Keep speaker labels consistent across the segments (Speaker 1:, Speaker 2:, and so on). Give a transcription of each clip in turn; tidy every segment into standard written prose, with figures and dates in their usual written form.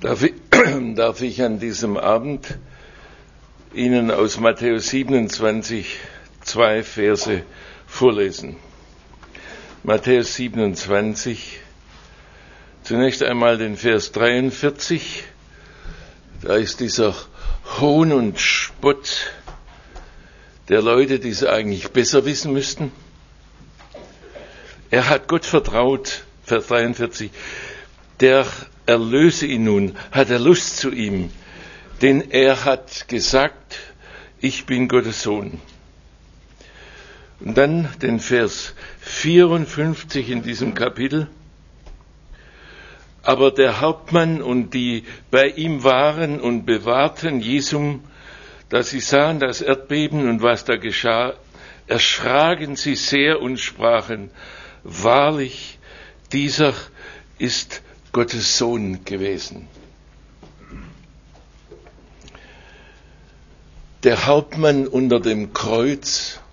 Speaker 1: Darf ich an diesem Abend Ihnen aus Matthäus 27 2 Verse vorlesen. Matthäus 27, zunächst einmal den Vers 43, da ist dieser Hohn und Spott der Leute, die es eigentlich besser wissen müssten. Er hat Gott vertraut, Vers 43, der erlöse ihn nun, hat er Lust zu ihm, denn er hat gesagt, ich bin Gottes Sohn. Und dann den Vers 54 in diesem Kapitel. Aber der Hauptmann und die bei ihm waren und bewahrten Jesum, da sie sahen das Erdbeben und was da geschah, erschraken sie sehr und sprachen, wahrlich, dieser ist Gottes Sohn gewesen. Der Hauptmann unter dem Kreuz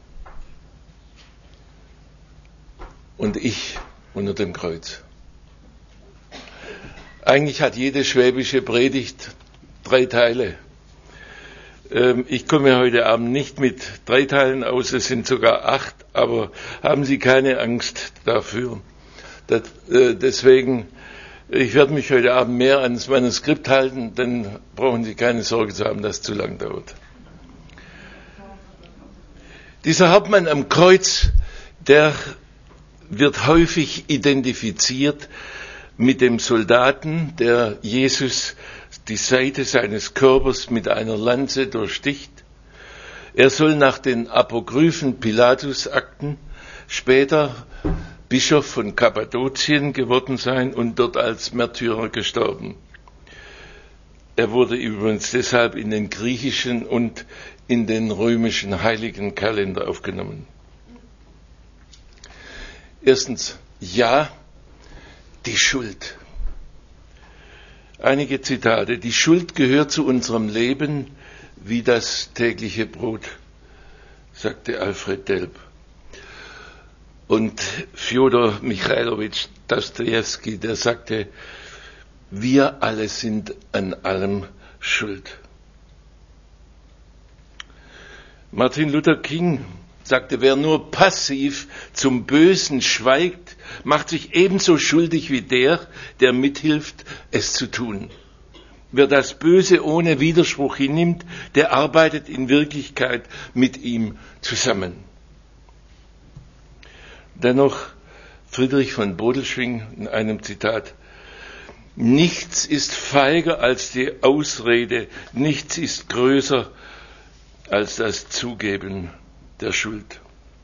Speaker 1: und ich unter dem Kreuz. Eigentlich hat jede schwäbische Predigt 3 Teile. Ich komme heute Abend nicht mit 3 Teilen aus, es sind sogar 8, aber haben Sie keine Angst dafür. Deswegen, ich werde mich heute Abend mehr ans Manuskript halten, dann brauchen Sie keine Sorge zu haben, dass es zu lang dauert. Dieser Hauptmann am Kreuz, der wird häufig identifiziert mit dem Soldaten, der Jesus die Seite seines Körpers mit einer Lanze durchsticht. Er soll nach den apokryphen Pilatus-Akten später Bischof von Kappadokien geworden sein und dort als Märtyrer gestorben. Er wurde übrigens deshalb in den griechischen und in den römischen Heiligenkalender aufgenommen. Erstens, ja, die Schuld. Einige Zitate. Die Schuld gehört zu unserem Leben wie das tägliche Brot, sagte Alfred Delp. Und Fjodor Michailowitsch Dostojewski, der sagte, wir alle sind an allem schuld. Martin Luther King sagte, wer nur passiv zum Bösen schweigt, macht sich ebenso schuldig wie der mithilft, es zu tun. Wer das Böse ohne Widerspruch hinnimmt, der arbeitet in Wirklichkeit mit ihm zusammen. Dennoch Friedrich von Bodelschwingh in einem Zitat, nichts ist feiger als die Ausrede, nichts ist größer als das Zugeben der Schuld.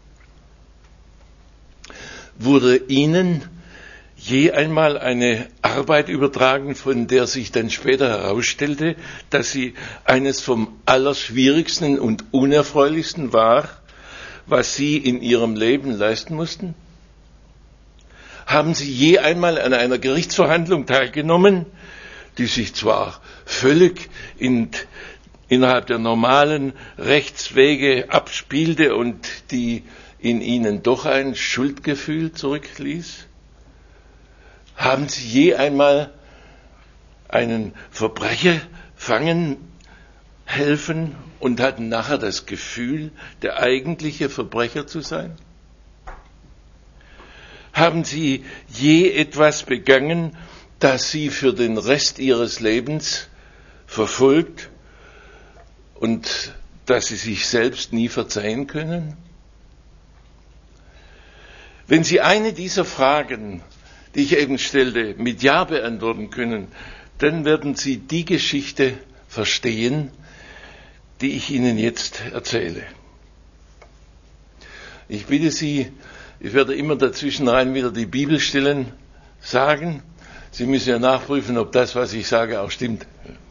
Speaker 1: Wurde Ihnen je einmal eine Arbeit übertragen, von der sich dann später herausstellte, dass sie eines vom Allerschwierigsten und Unerfreulichsten war, was Sie in Ihrem Leben leisten mussten? Haben Sie je einmal an einer Gerichtsverhandlung teilgenommen, die sich zwar völlig innerhalb der normalen Rechtswege abspielte und die in Ihnen doch ein Schuldgefühl zurückließ? Haben Sie je einmal einen Verbrecher fangen helfen und hatten nachher das Gefühl, der eigentliche Verbrecher zu sein? Haben Sie je etwas begangen, das Sie für den Rest Ihres Lebens verfolgt und dass Sie sich selbst nie verzeihen können? Wenn Sie eine dieser Fragen, die ich eben stellte, mit Ja beantworten können, dann werden Sie die Geschichte verstehen, die ich Ihnen jetzt erzähle. Ich bitte Sie, ich werde immer dazwischen rein wieder die Bibelstellen sagen. Sie müssen ja nachprüfen, ob das, was ich sage, auch stimmt.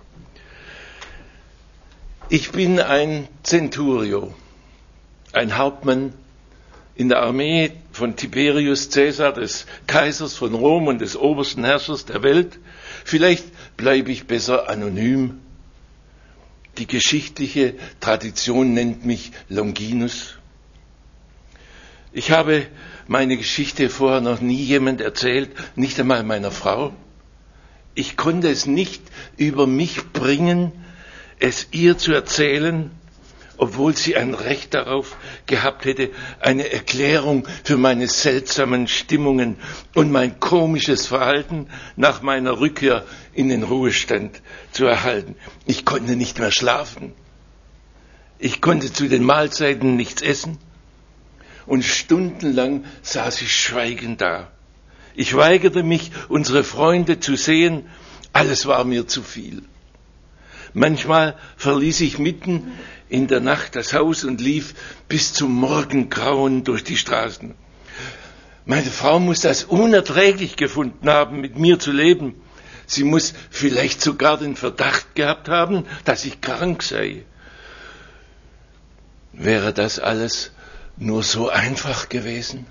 Speaker 1: Ich bin ein Centurio, ein Hauptmann in der Armee von Tiberius Caesar, des Kaisers von Rom und des obersten Herrschers der Welt. Vielleicht bleibe ich besser anonym. Die geschichtliche Tradition nennt mich Longinus. Ich habe meine Geschichte vorher noch nie jemand erzählt, nicht einmal meiner Frau. Ich konnte es nicht über mich bringen, es ihr zu erzählen, obwohl sie ein Recht darauf gehabt hätte, eine Erklärung für meine seltsamen Stimmungen und mein komisches Verhalten nach meiner Rückkehr in den Ruhestand zu erhalten. Ich konnte nicht mehr schlafen. Ich konnte zu den Mahlzeiten nichts essen und stundenlang saß ich schweigend da. Ich weigerte mich, unsere Freunde zu sehen. Alles war mir zu viel. Manchmal verließ ich mitten in der Nacht das Haus und lief bis zum Morgengrauen durch die Straßen. Meine Frau muss das unerträglich gefunden haben, mit mir zu leben. Sie muss vielleicht sogar den Verdacht gehabt haben, dass ich krank sei. Wäre das alles nur so einfach gewesen?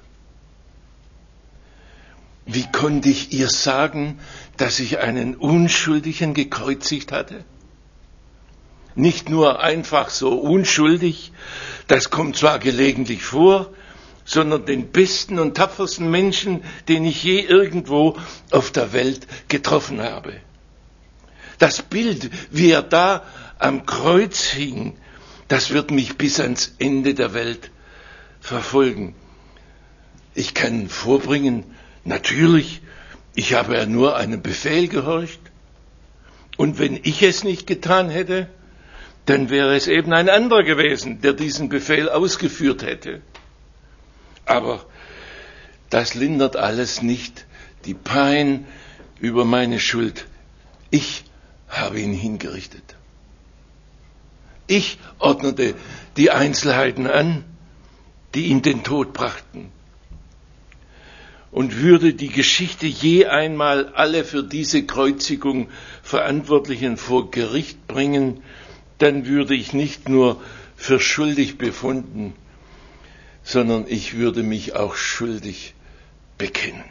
Speaker 1: Wie konnte ich ihr sagen, dass ich einen Unschuldigen gekreuzigt hatte? Nicht nur einfach so unschuldig, das kommt zwar gelegentlich vor, sondern den besten und tapfersten Menschen, den ich je irgendwo auf der Welt getroffen habe. Das Bild, wie er da am Kreuz hing, das wird mich bis ans Ende der Welt verfolgen. Ich kann vorbringen, natürlich, ich habe ja nur einem Befehl gehorcht. Und wenn ich es nicht getan hätte, dann wäre es eben ein anderer gewesen, der diesen Befehl ausgeführt hätte. Aber das lindert alles nicht die Pein über meine Schuld. Ich habe ihn hingerichtet. Ich ordnete die Einzelheiten an, die ihm den Tod brachten. Und würde die Geschichte je einmal alle für diese Kreuzigung Verantwortlichen vor Gericht bringen, dann würde ich nicht nur für schuldig befunden, sondern ich würde mich auch schuldig bekennen.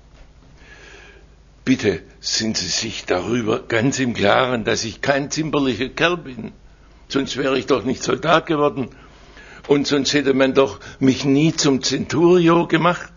Speaker 1: Bitte sind Sie sich darüber ganz im Klaren, dass ich kein zimperlicher Kerl bin. Sonst wäre ich doch nicht Soldat geworden. Und sonst hätte man doch mich nie zum Centurio gemacht.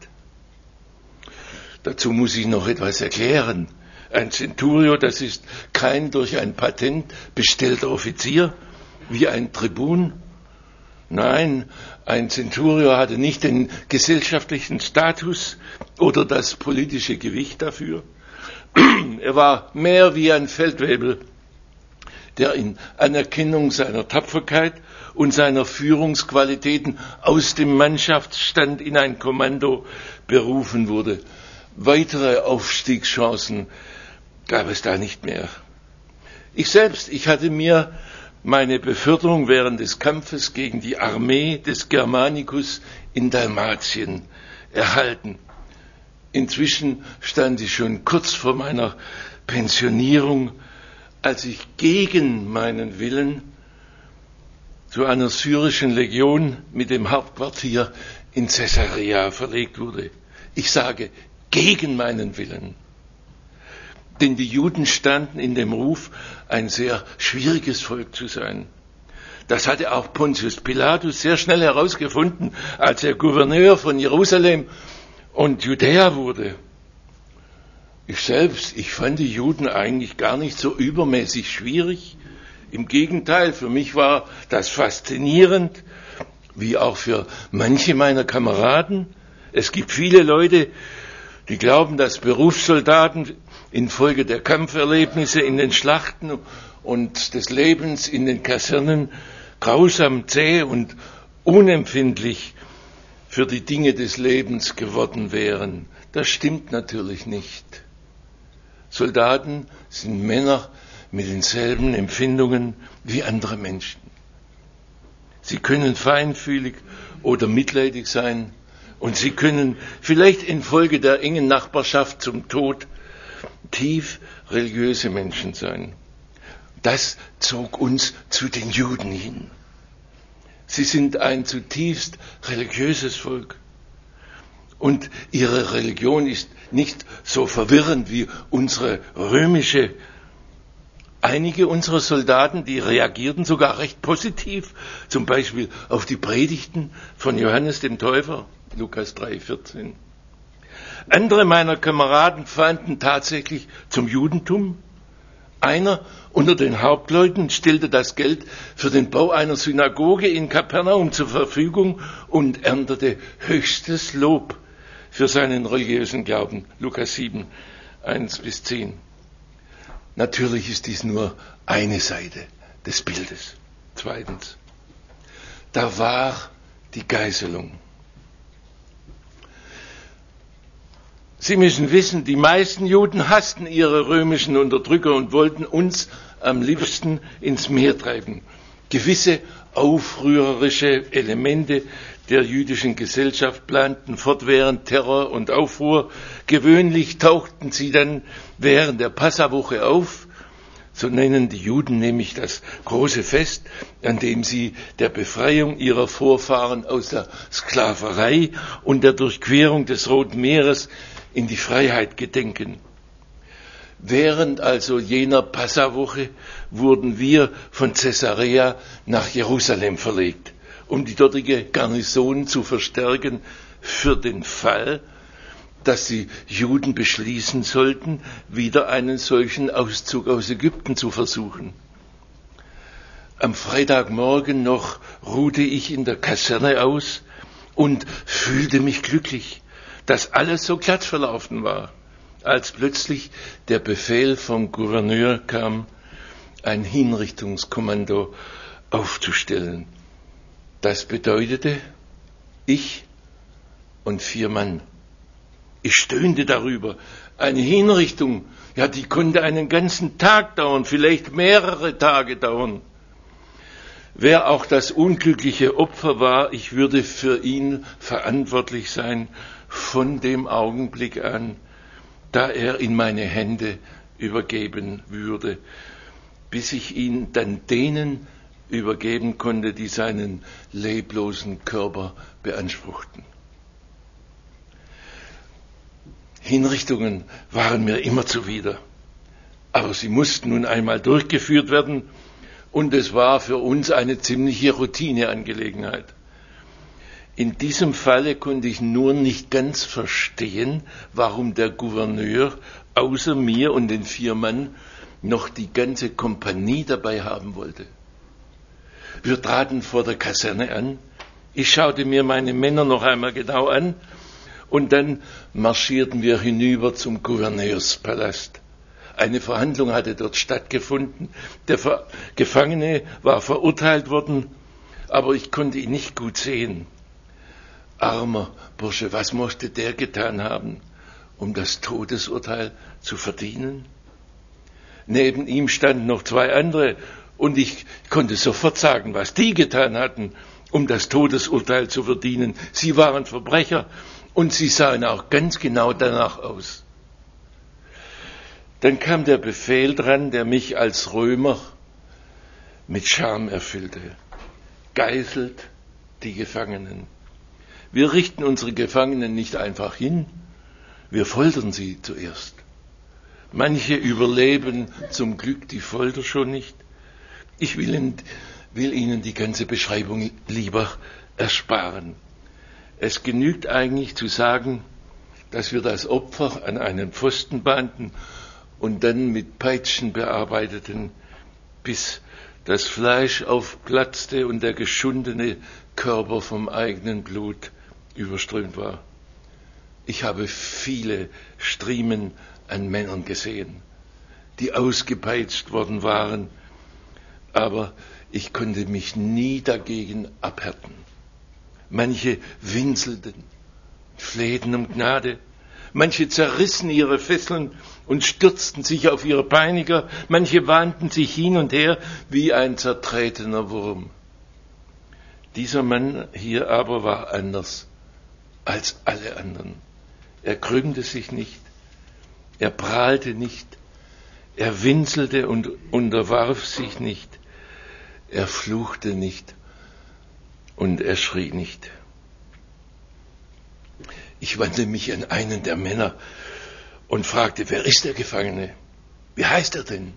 Speaker 1: Dazu muss ich noch etwas erklären. Ein Centurio, das ist kein durch ein Patent bestellter Offizier, wie ein Tribun. Nein, ein Centurio hatte nicht den gesellschaftlichen Status oder das politische Gewicht dafür. Er war mehr wie ein Feldwebel, der in Anerkennung seiner Tapferkeit und seiner Führungsqualitäten aus dem Mannschaftsstand in ein Kommando berufen wurde. Weitere Aufstiegschancen gab es da nicht mehr. Ich hatte mir meine Beförderung während des Kampfes gegen die Armee des Germanicus in Dalmatien erhalten. Inzwischen stand ich schon kurz vor meiner Pensionierung, als ich gegen meinen Willen zu einer syrischen Legion mit dem Hauptquartier in Caesarea verlegt wurde. Ich sage, gegen meinen Willen. Denn die Juden standen in dem Ruf, ein sehr schwieriges Volk zu sein. Das hatte auch Pontius Pilatus sehr schnell herausgefunden, als er Gouverneur von Jerusalem und Judäa wurde. Ich fand die Juden eigentlich gar nicht so übermäßig schwierig. Im Gegenteil, für mich war das faszinierend, wie auch für manche meiner Kameraden. Es gibt viele Leute, die glauben, dass Berufssoldaten infolge der Kampferlebnisse in den Schlachten und des Lebens in den Kasernen grausam, zäh und unempfindlich für die Dinge des Lebens geworden wären. Das stimmt natürlich nicht. Soldaten sind Männer mit denselben Empfindungen wie andere Menschen. Sie können feinfühlig oder mitleidig sein und sie können vielleicht infolge der engen Nachbarschaft zum Tod tief religiöse Menschen sein. Das zog uns zu den Juden hin. Sie sind ein zutiefst religiöses Volk. Und ihre Religion ist nicht so verwirrend wie unsere römische. Einige unserer Soldaten, die reagierten sogar recht positiv, zum Beispiel auf die Predigten von Johannes dem Täufer, Lukas 3,14. Andere meiner Kameraden fanden tatsächlich zum Judentum. Einer unter den Hauptleuten stellte das Geld für den Bau einer Synagoge in Kapernaum zur Verfügung und erntete höchstes Lob für seinen religiösen Glauben. Lukas 7, 1-10. Natürlich ist dies nur eine Seite des Bildes. Zweitens, da war die Geißelung. Sie müssen wissen, die meisten Juden hassten ihre römischen Unterdrücker und wollten uns am liebsten ins Meer treiben. Gewisse aufrührerische Elemente der jüdischen Gesellschaft planten fortwährend Terror und Aufruhr. Gewöhnlich tauchten sie dann während der Passawoche auf. So nennen die Juden nämlich das große Fest, an dem sie der Befreiung ihrer Vorfahren aus der Sklaverei und der Durchquerung des Roten Meeres in die Freiheit gedenken. Während also jener Passawoche wurden wir von Caesarea nach Jerusalem verlegt, um die dortige Garnison zu verstärken für den Fall, dass die Juden beschließen sollten, wieder einen solchen Auszug aus Ägypten zu versuchen. Am Freitagmorgen noch ruhte ich in der Kaserne aus und fühlte mich glücklich, dass alles so glatt verlaufen war, als plötzlich der Befehl vom Gouverneur kam, ein Hinrichtungskommando aufzustellen. Das bedeutete, ich und 4 Mann. Ich stöhnte darüber. Eine Hinrichtung, ja, die konnte einen ganzen Tag dauern, vielleicht mehrere Tage dauern. Wer auch das unglückliche Opfer war, ich würde für ihn verantwortlich sein von dem Augenblick an, da er in meine Hände übergeben würde, bis ich ihn dann denen übergeben konnte, die seinen leblosen Körper beanspruchten. Hinrichtungen waren mir immer zuwider, aber sie mussten nun einmal durchgeführt werden und es war für uns eine ziemliche Routineangelegenheit. In diesem Falle konnte ich nur nicht ganz verstehen, warum der Gouverneur außer mir und den 4 Mann noch die ganze Kompanie dabei haben wollte. Wir traten vor der Kaserne an. Ich schaute mir meine Männer noch einmal genau an und dann marschierten wir hinüber zum Gouverneurspalast. Eine Verhandlung hatte dort stattgefunden. Der Gefangene war verurteilt worden, aber ich konnte ihn nicht gut sehen. Armer Bursche, was musste der getan haben, um das Todesurteil zu verdienen? Neben ihm standen noch 2 andere und ich konnte sofort sagen, was die getan hatten, um das Todesurteil zu verdienen. Sie waren Verbrecher und sie sahen auch ganz genau danach aus. Dann kam der Befehl dran, der mich als Römer mit Scham erfüllte. Geißelt die Gefangenen. Wir richten unsere Gefangenen nicht einfach hin, wir foltern sie zuerst. Manche überleben zum Glück die Folter schon nicht. Ich will Ihnen die ganze Beschreibung lieber ersparen. Es genügt eigentlich zu sagen, dass wir das Opfer an einen Pfosten banden und dann mit Peitschen bearbeiteten, bis das Fleisch aufplatzte und der geschundene Körper vom eigenen Blut überströmt war. Ich habe viele Striemen an Männern gesehen, die ausgepeitscht worden waren, aber ich konnte mich nie dagegen abhärten. Manche winselten, flehten um Gnade, manche zerrissen ihre Fesseln und stürzten sich auf ihre Peiniger, manche wandten sich hin und her wie ein zertretener Wurm. Dieser Mann hier aber war anders als alle anderen. Er krümmte sich nicht, er prahlte nicht, er winselte und unterwarf sich nicht, er fluchte nicht und er schrie nicht. Ich wandte mich an einen der Männer und fragte, wer ist der Gefangene? Wie heißt er denn?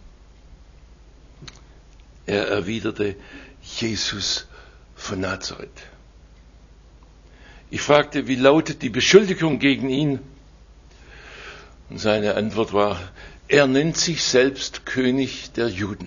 Speaker 1: Er erwiderte, Jesus von Nazareth. Ich fragte, wie lautet die Beschuldigung gegen ihn? Und seine Antwort war, er nennt sich selbst König der Juden.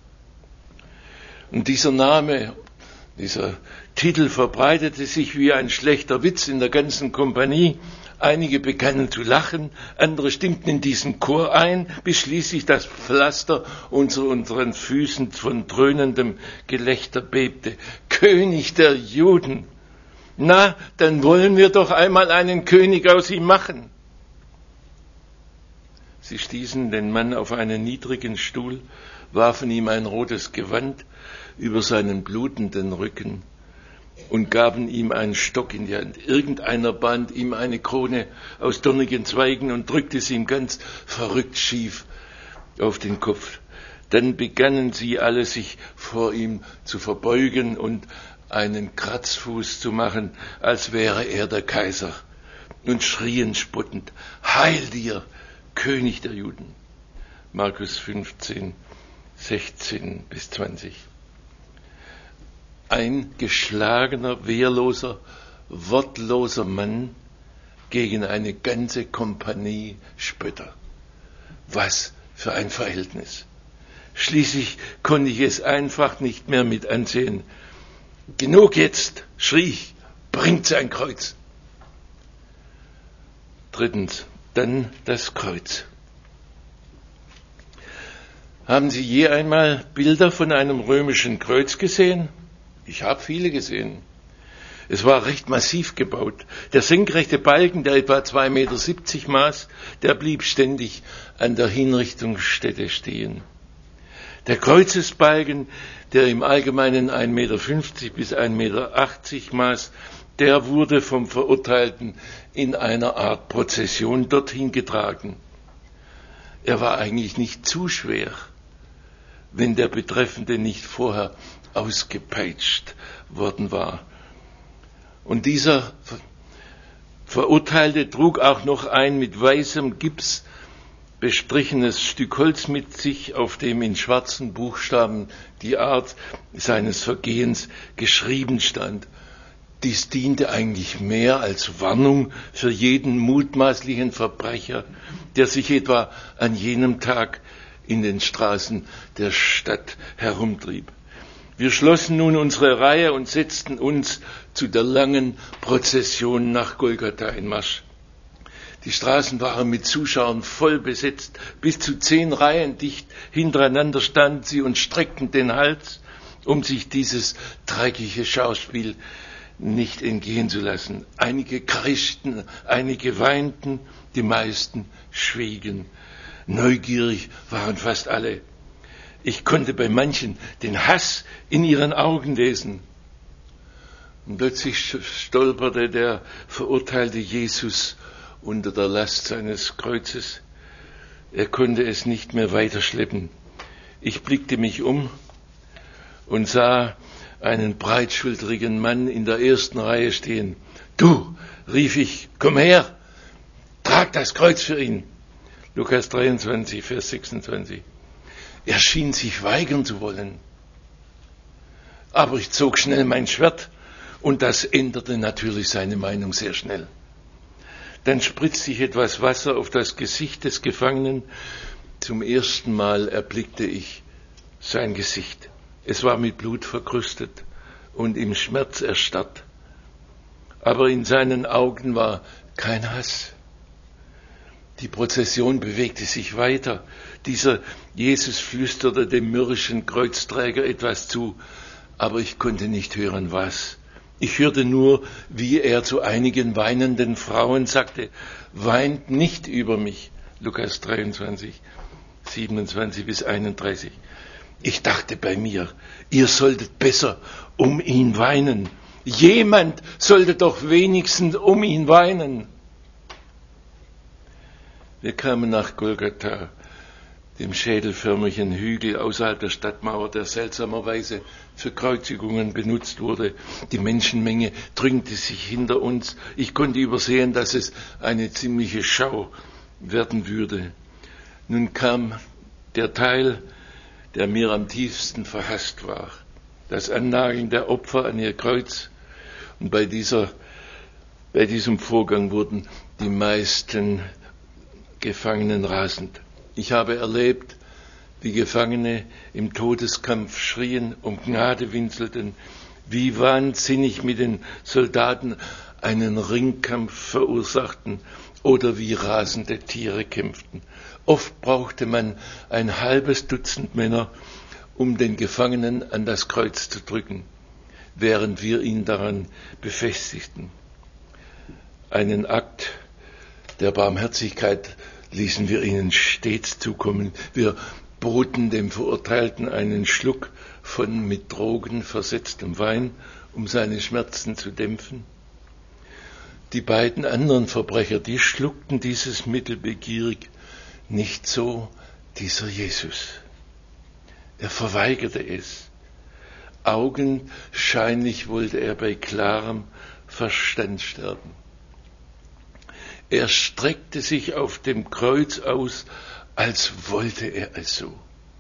Speaker 1: Und dieser Name, dieser Titel verbreitete sich wie ein schlechter Witz in der ganzen Kompanie. Einige begannen zu lachen, andere stimmten in diesen Chor ein, bis schließlich das Pflaster unter unseren Füßen von dröhnendem Gelächter bebte. König der Juden! Na, dann wollen wir doch einmal einen König aus ihm machen. Sie stießen den Mann auf einen niedrigen Stuhl, warfen ihm ein rotes Gewand über seinen blutenden Rücken und gaben ihm einen Stock in die Hand. Irgendeiner band ihm eine Krone aus dornigen Zweigen und drückte sie ihm ganz verrückt schief auf den Kopf. Dann begannen sie alle, sich vor ihm zu verbeugen und einen Kratzfuß zu machen, als wäre er der Kaiser, und schrien spottend, Heil dir, König der Juden. Markus 15, 16 bis 20. Ein geschlagener, wehrloser, wortloser Mann gegen eine ganze Kompanie Spötter. Was für ein Verhältnis. Schließlich konnte ich es einfach nicht mehr mit ansehen. Genug jetzt, schrie ich, bringt sein Kreuz. Drittens, dann das Kreuz. Haben Sie je einmal Bilder von einem römischen Kreuz gesehen? Ich habe viele gesehen. Es war recht massiv gebaut. Der senkrechte Balken, der etwa 2,70 Meter maß, der blieb ständig an der Hinrichtungsstätte stehen. Der Kreuzesbalken, der im Allgemeinen 1,50 Meter bis 1,80 Meter maß, der wurde vom Verurteilten in einer Art Prozession dorthin getragen. Er war eigentlich nicht zu schwer, wenn der Betreffende nicht vorher ausgepeitscht worden war. Und dieser Verurteilte trug auch noch ein mit weißem Gips bestrichenes Stück Holz mit sich, auf dem in schwarzen Buchstaben die Art seines Vergehens geschrieben stand. Dies diente eigentlich mehr als Warnung für jeden mutmaßlichen Verbrecher, der sich etwa an jenem Tag in den Straßen der Stadt herumtrieb. Wir schlossen nun unsere Reihe und setzten uns zu der langen Prozession nach Golgatha in Marsch. Die Straßen waren mit Zuschauern voll besetzt. Bis zu 10 Reihen dicht hintereinander standen sie und streckten den Hals, um sich dieses dreckige Schauspiel nicht entgehen zu lassen. Einige kreischten, einige weinten, die meisten schwiegen. Neugierig waren fast alle. Ich konnte bei manchen den Hass in ihren Augen lesen. Und plötzlich stolperte der verurteilte Jesus unter der Last seines Kreuzes. Er konnte es nicht mehr weiterschleppen. Ich blickte mich um und sah einen breitschultrigen Mann in der ersten Reihe stehen. Du, rief ich, komm her, trag das Kreuz für ihn. Lukas 23, Vers 26. Er schien sich weigern zu wollen. Aber ich zog schnell mein Schwert und das änderte natürlich seine Meinung sehr schnell. Dann spritzte ich etwas Wasser auf das Gesicht des Gefangenen. Zum ersten Mal erblickte ich sein Gesicht. Es war mit Blut verkrustet und im Schmerz erstarrt. Aber in seinen Augen war kein Hass. Die Prozession bewegte sich weiter. Dieser Jesus flüsterte dem mürrischen Kreuzträger etwas zu, aber ich konnte nicht hören, was. Ich hörte nur, wie er zu einigen weinenden Frauen sagte, weint nicht über mich. Lukas 23, 27 bis 31. Ich dachte bei mir, ihr solltet besser um ihn weinen. Jemand sollte doch wenigstens um ihn weinen. Wir kamen nach Golgatha, dem schädelförmigen Hügel außerhalb der Stadtmauer, der seltsamerweise für Kreuzigungen benutzt wurde. Die Menschenmenge drängte sich hinter uns. Ich konnte übersehen, dass es eine ziemliche Schau werden würde. Nun kam der Teil, der mir am tiefsten verhasst war. Das Annageln der Opfer an ihr Kreuz. Und bei diesem Vorgang wurden die meisten Gefangenen rasend. Ich habe erlebt, wie Gefangene im Todeskampf schrien, um Gnade winselten, wie wahnsinnig mit den Soldaten einen Ringkampf verursachten oder wie rasende Tiere kämpften. Oft brauchte man ein halbes Dutzend Männer, um den Gefangenen an das Kreuz zu drücken, während wir ihn daran befestigten. Einen Akt der Barmherzigkeit ließen wir ihnen stets zukommen. Wir boten dem Verurteilten einen Schluck von mit Drogen versetztem Wein, um seine Schmerzen zu dämpfen. Die beiden anderen Verbrecher, die schluckten dieses Mittel begierig, nicht so dieser Jesus. Er verweigerte es. Augenscheinlich wollte er bei klarem Verstand sterben. Er streckte sich auf dem Kreuz aus, als wollte er es so.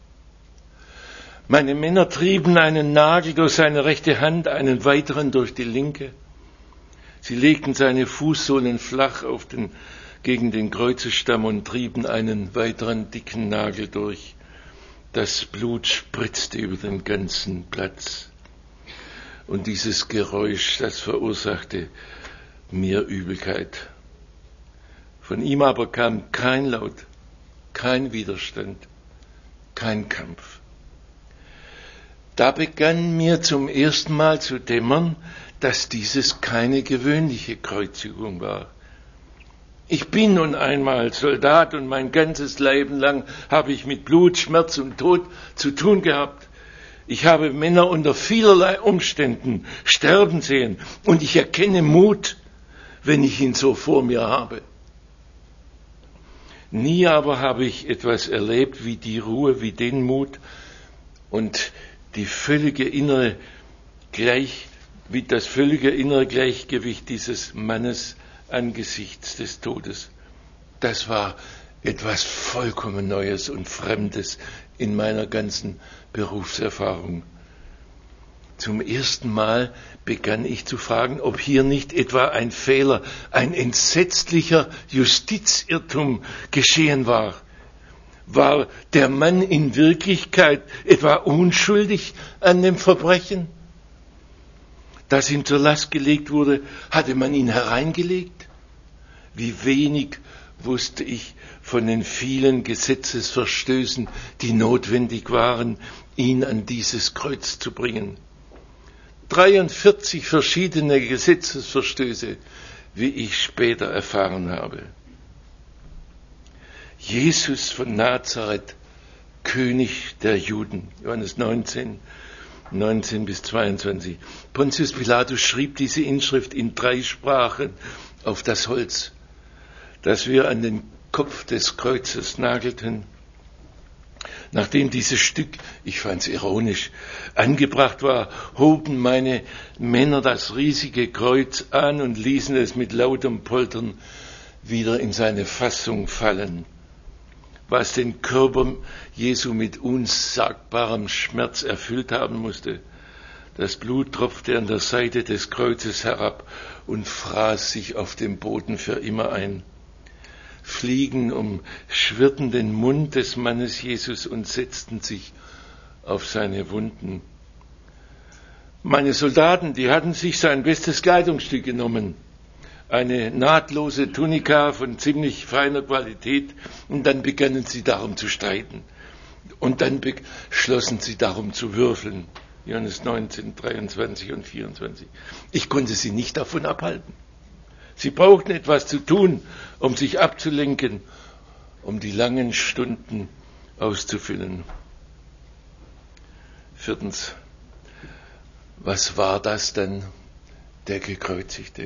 Speaker 1: Meine Männer trieben einen Nagel durch seine rechte Hand, einen weiteren durch die linke. Sie legten seine Fußsohlen flach gegen den Kreuzesstamm und trieben einen weiteren dicken Nagel durch. Das Blut spritzte über den ganzen Platz. Und dieses Geräusch, das verursachte mir Übelkeit. Von ihm aber kam kein Laut, kein Widerstand, kein Kampf. Da begann mir zum ersten Mal zu dämmern, dass dieses keine gewöhnliche Kreuzigung war. Ich bin nun einmal Soldat und mein ganzes Leben lang habe ich mit Blut, Schmerz und Tod zu tun gehabt. Ich habe Männer unter vielerlei Umständen sterben sehen und ich erkenne Mut, wenn ich ihn so vor mir habe. Nie aber habe ich etwas erlebt wie die Ruhe, wie den Mut und das völlige innere Gleichgewicht dieses Mannes angesichts des Todes. Das war etwas vollkommen Neues und Fremdes in meiner ganzen Berufserfahrung. Zum ersten Mal begann ich zu fragen, ob hier nicht etwa ein Fehler, ein entsetzlicher Justizirrtum geschehen war. War der Mann in Wirklichkeit etwa unschuldig an dem Verbrechen, das ihm zur Last gelegt wurde? Hatte man ihn hereingelegt? Wie wenig wusste ich von den vielen Gesetzesverstößen, die notwendig waren, ihn an dieses Kreuz zu bringen. 43 verschiedene Gesetzesverstöße, wie ich später erfahren habe. Jesus von Nazareth, König der Juden, Johannes 19 bis 22. Pontius Pilatus schrieb diese Inschrift in 3 Sprachen auf das Holz, das wir an den Kopf des Kreuzes nagelten. Nachdem dieses Stück, ich fand's ironisch, angebracht war, hoben meine Männer das riesige Kreuz an und ließen es mit lautem Poltern wieder in seine Fassung fallen, was den Körper Jesu mit unsagbarem Schmerz erfüllt haben musste. Das Blut tropfte an der Seite des Kreuzes herab und fraß sich auf dem Boden für immer ein. Fliegen umschwirrten den Mund des Mannes Jesus und setzten sich auf seine Wunden. Meine Soldaten, die hatten sich sein bestes Kleidungsstück genommen, eine nahtlose Tunika von ziemlich feiner Qualität, und dann begannen sie darum zu streiten. Und dann beschlossen sie darum zu würfeln. Johannes 19, 23 und 24. Ich konnte sie nicht davon abhalten. Sie brauchten etwas zu tun, um sich abzulenken, um die langen Stunden auszufüllen. 4. Was war das dann, der Gekreuzigte?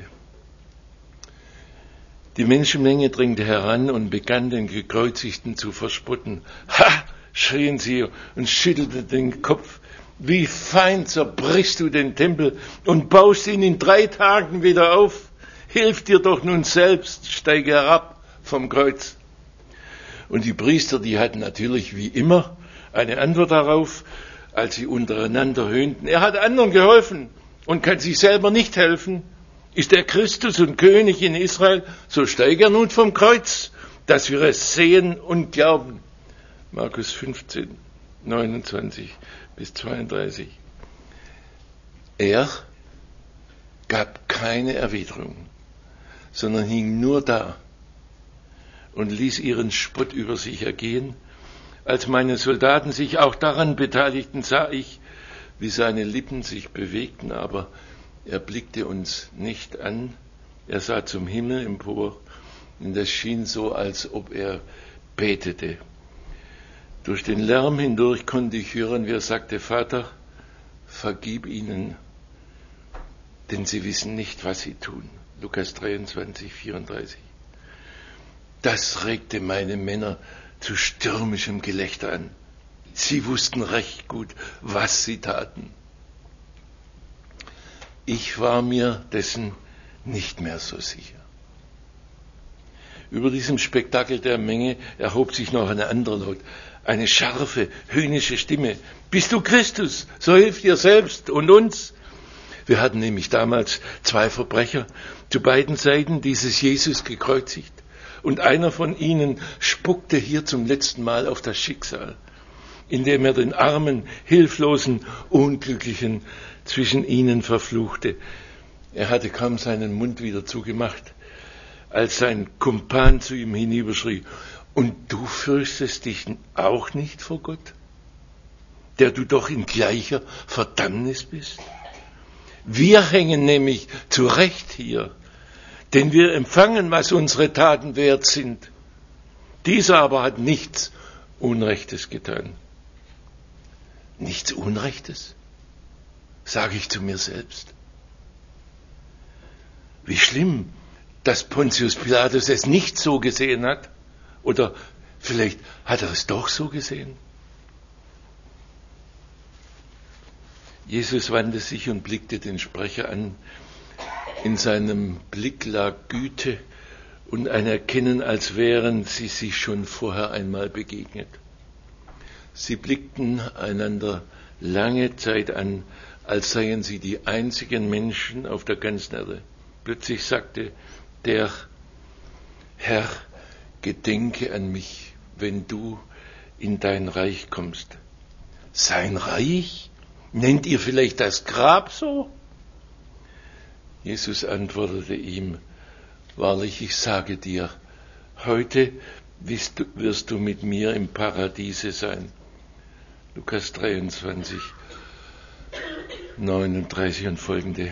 Speaker 1: Die Menschenmenge drängte heran und begann den Gekreuzigten zu verspotten. Ha! Schrien sie und schüttelten den Kopf. Wie fein zerbrichst du den Tempel und baust ihn in 3 Tagen wieder auf. Hilf dir doch nun selbst, steige herab vom Kreuz. Und die Priester, die hatten natürlich wie immer eine Antwort darauf, als sie untereinander höhnten. Er hat anderen geholfen und kann sich selber nicht helfen. Ist er Christus und König in Israel, so steige er nun vom Kreuz. dass wir es sehen und glauben. Markus 15, 29 bis 32. Er gab keine Erwiderung, sondern hing nur da und ließ ihren Spott über sich ergehen. Als meine Soldaten sich auch daran beteiligten, sah ich, wie seine Lippen sich bewegten, aber er blickte uns nicht an. Er sah zum Himmel empor und es schien so, als ob er betete. Durch den Lärm hindurch konnte ich hören, wie er sagte: Vater, vergib ihnen, denn sie wissen nicht, was sie tun. Lukas 23, 34. Das regte meine Männer zu stürmischem Gelächter an. Sie wussten recht gut, was sie taten. Ich war mir dessen nicht mehr so sicher. Über diesem Spektakel der Menge erhob sich noch ein anderer Laut, eine scharfe, höhnische Stimme. Bist du Christus? So hilf dir selbst und uns. Wir hatten nämlich damals 2 Verbrecher zu beiden Seiten dieses Jesus gekreuzigt. Und einer von ihnen spuckte hier zum letzten Mal auf das Schicksal, indem er den armen, hilflosen, Unglücklichen zwischen ihnen verfluchte. Er hatte kaum seinen Mund wieder zugemacht, als sein Kumpan zu ihm hinüberschrie: Und du fürchtest dich auch nicht vor Gott, der du doch in gleicher Verdammnis bist? Wir hängen nämlich zu Recht hier, denn wir empfangen, was unsere Taten wert sind. Dieser aber hat nichts Unrechtes getan. Nichts Unrechtes, sage ich zu mir selbst. Wie schlimm, dass Pontius Pilatus es nicht so gesehen hat. Oder vielleicht hat er es doch so gesehen. Jesus wandte sich und blickte den Sprecher an. In seinem Blick lag Güte und ein Erkennen, als wären sie sich schon vorher einmal begegnet. Sie blickten einander lange Zeit an, als seien sie die einzigen Menschen auf der ganzen Erde. Plötzlich sagte der Herr: Gedenke an mich, wenn du in dein Reich kommst. Sein Reich? Nennt ihr vielleicht das Grab so? Jesus antwortete ihm: Wahrlich, ich sage dir, heute wirst du mit mir im Paradiese sein. Lukas 23, 39 und folgende.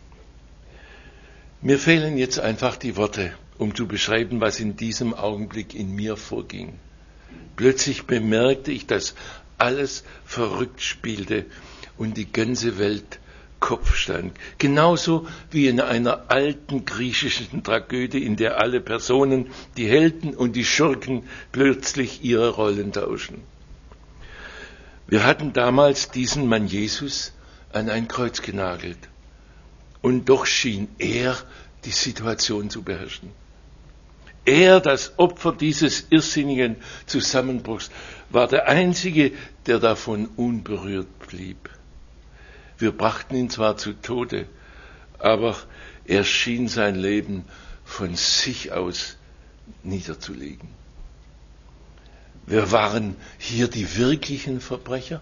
Speaker 1: Mir fehlen jetzt einfach die Worte, um zu beschreiben, was in diesem Augenblick in mir vorging. Plötzlich bemerkte ich, dass alles verrückt spielte und die ganze Welt Kopf stand. Genauso wie in einer alten griechischen Tragödie, in der alle Personen, die Helden und die Schurken, plötzlich ihre Rollen tauschen. Wir hatten damals diesen Mann Jesus an ein Kreuz genagelt. Und doch schien er die Situation zu beherrschen. Er, das Opfer dieses irrsinnigen Zusammenbruchs, war der Einzige, der davon unberührt blieb. Wir brachten ihn zwar zu Tode, aber er schien sein Leben von sich aus niederzulegen. Wir waren hier die wirklichen Verbrecher?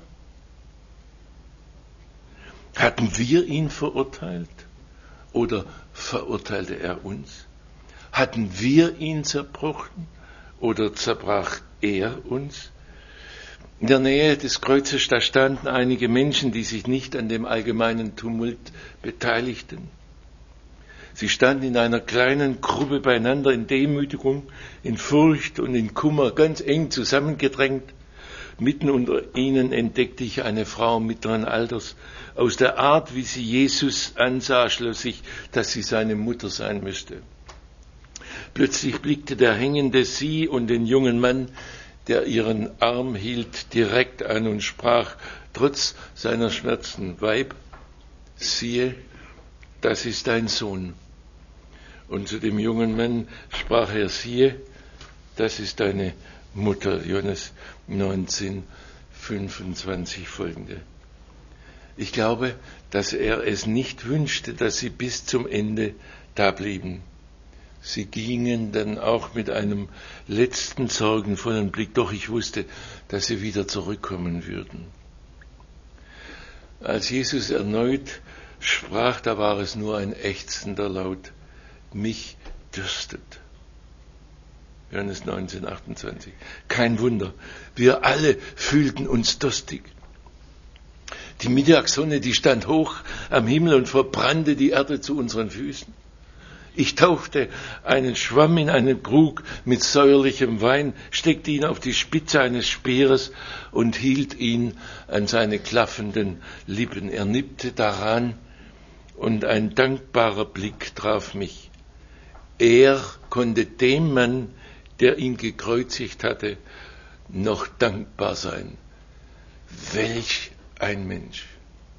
Speaker 1: Hatten wir ihn verurteilt oder verurteilte er uns? Hatten wir ihn zerbrochen oder zerbrach er uns? In der Nähe des Kreuzes, da standen einige Menschen, die sich nicht an dem allgemeinen Tumult beteiligten. Sie standen in einer kleinen Gruppe beieinander, in Demütigung, in Furcht und in Kummer, ganz eng zusammengedrängt. Mitten unter ihnen entdeckte ich eine Frau mittleren Alters. Aus der Art, wie sie Jesus ansah, schloss ich, dass sie seine Mutter sein müsste. Plötzlich blickte der Hängende sie und den jungen Mann, der ihren Arm hielt, direkt an und sprach, trotz seiner Schmerzen: Weib, siehe, das ist dein Sohn. Und zu dem jungen Mann sprach er: Siehe, das ist deine Mutter. Johannes 19, 25 folgende. Ich glaube, dass er es nicht wünschte, dass sie bis zum Ende da blieben. Sie gingen dann auch mit einem letzten sorgenvollen Blick, doch ich wusste, dass sie wieder zurückkommen würden. Als Jesus erneut sprach, da war es nur ein ächzender Laut: Mich dürstet. Johannes 19, 28. Kein Wunder, wir alle fühlten uns durstig. Die Mittagssonne, die stand hoch am Himmel und verbrannte die Erde zu unseren Füßen. Ich tauchte einen Schwamm in einen Krug mit säuerlichem Wein, steckte ihn auf die Spitze eines Speeres und hielt ihn an seine klaffenden Lippen. Er nippte daran und ein dankbarer Blick traf mich. Er konnte dem Mann, der ihn gekreuzigt hatte, noch dankbar sein. Welch ein Mensch.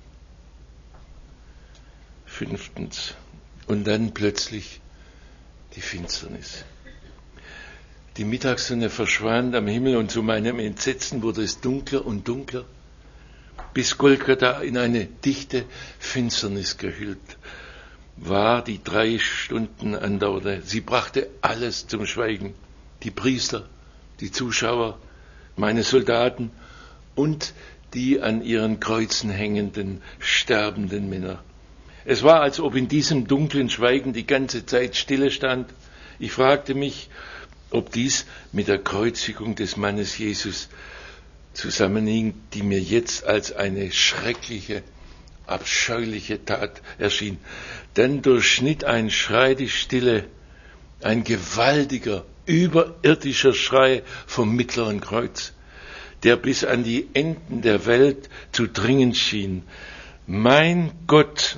Speaker 1: 5. Und dann plötzlich die Finsternis. Die Mittagssonne verschwand am Himmel und zu meinem Entsetzen wurde es dunkler und dunkler, bis Golgatha in eine dichte Finsternis gehüllt war, die 3 Stunden andauerte. Sie brachte alles zum Schweigen. Die Priester, die Zuschauer, meine Soldaten und die an ihren Kreuzen hängenden, sterbenden Männer. Es war, als ob in diesem dunklen Schweigen die ganze Zeit Stille stand. Ich fragte mich, ob dies mit der Kreuzigung des Mannes Jesus zusammenhing, die mir jetzt als eine schreckliche, abscheuliche Tat erschien. Dann durchschnitt ein Schrei die Stille, ein gewaltiger, überirdischer Schrei vom mittleren Kreuz, der bis an die Enden der Welt zu dringen schien. Mein Gott,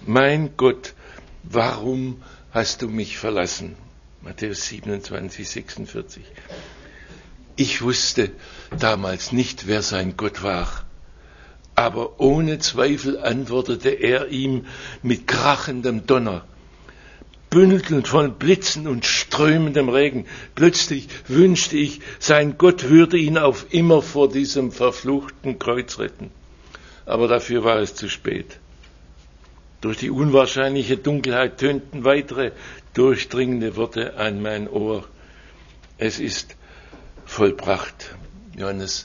Speaker 1: warum hast du mich verlassen? Matthäus 27, 46. Ich wusste damals nicht, wer sein Gott war, aber ohne Zweifel antwortete er ihm mit krachendem Donner, bündelnd von Blitzen und strömendem Regen. Plötzlich wünschte ich, sein Gott würde ihn auf immer vor diesem verfluchten Kreuz retten. Aber dafür war es zu spät. Durch die unwahrscheinliche Dunkelheit tönten weitere durchdringende Worte an mein Ohr. Es ist vollbracht. Johannes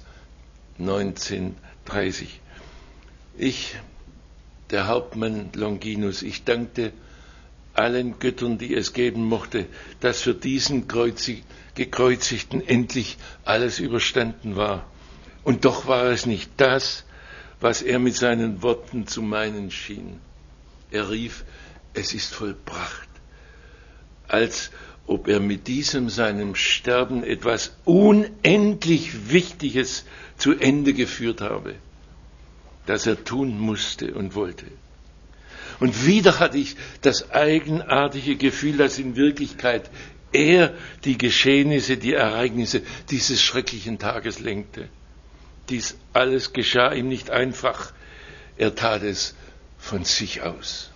Speaker 1: 19,30. Ich, der Hauptmann Longinus, ich dankte allen Göttern, die es geben mochte, dass für diesen Gekreuzigten endlich alles überstanden war. Und doch war es nicht das, was er mit seinen Worten zu meinen schien. Er rief, es ist vollbracht, als ob er mit diesem seinem Sterben etwas unendlich Wichtiges zu Ende geführt habe, das er tun musste und wollte. Und wieder hatte ich das eigenartige Gefühl, dass in Wirklichkeit er die Geschehnisse, die Ereignisse dieses schrecklichen Tages lenkte. Dies alles geschah ihm nicht einfach, er tat es von sich aus.